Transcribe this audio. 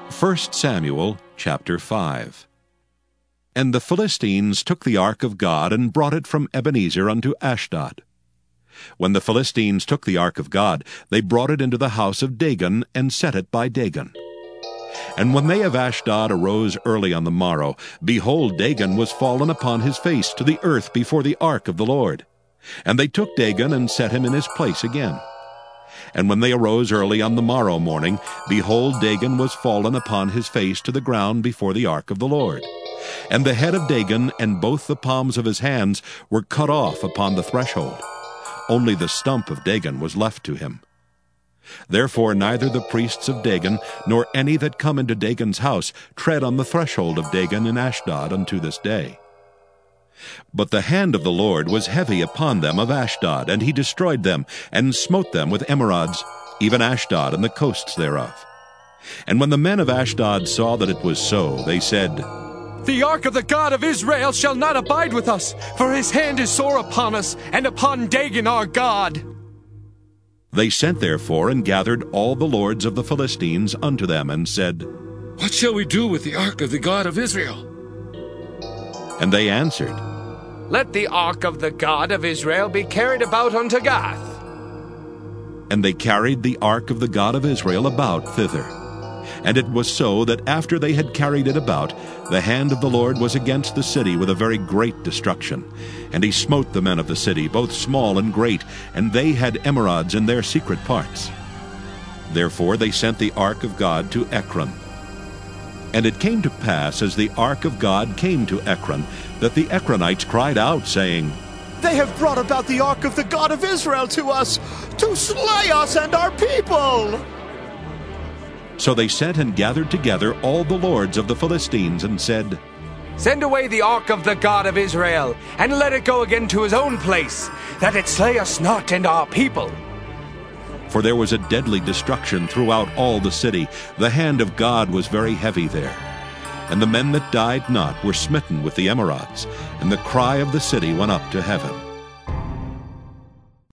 1 Samuel chapter 5. And the Philistines took the ark of God, and brought it from Ebenezer unto Ashdod. When the Philistines took the ark of God, they brought it into the house of Dagon, and set it by Dagon. And when they of Ashdod arose early on the morrow, behold, Dagon was fallen upon his face to the earth before the ark of the Lord. And they took Dagon, and set him in his place again. And when they arose early on the morrow morning, behold, Dagon was fallen upon his face to the ground before the ark of the Lord. And the head of Dagon and both the palms of his hands were cut off upon the threshold. Only the stump of Dagon was left to him. Therefore neither the priests of Dagon, nor any that come into Dagon's house, tread on the threshold of Dagon in Ashdod unto this day. But the hand of the Lord was heavy upon them of Ashdod, and he destroyed them, and smote them with emerods, even Ashdod and the coasts thereof. And when the men of Ashdod saw that it was so, they said, The ark of the God of Israel shall not abide with us, for his hand is sore upon us, and upon Dagon our God. They sent therefore and gathered all the lords of the Philistines unto them, and said, What shall we do with the ark of the God of Israel? And they answered, Let the ark of the God of Israel be carried about unto Gath. And they carried the ark of the God of Israel about thither. And it was so that after they had carried it about, the hand of the Lord was against the city with a very great destruction. And he smote the men of the city, both small and great, and they had emerods in their secret parts. Therefore they sent the ark of God to Ekron. And it came to pass, as the ark of God came to Ekron, that the Ekronites cried out, saying, They have brought about the ark of the God of Israel to us, to slay us and our people. So they sent and gathered together all the lords of the Philistines, and said, Send away the ark of the God of Israel, and let it go again to his own place, that it slay us not and our people. For there was a deadly destruction throughout all the city. The hand of God was very heavy there. And the men that died not were smitten with the emerods, and the cry of the city went up to heaven.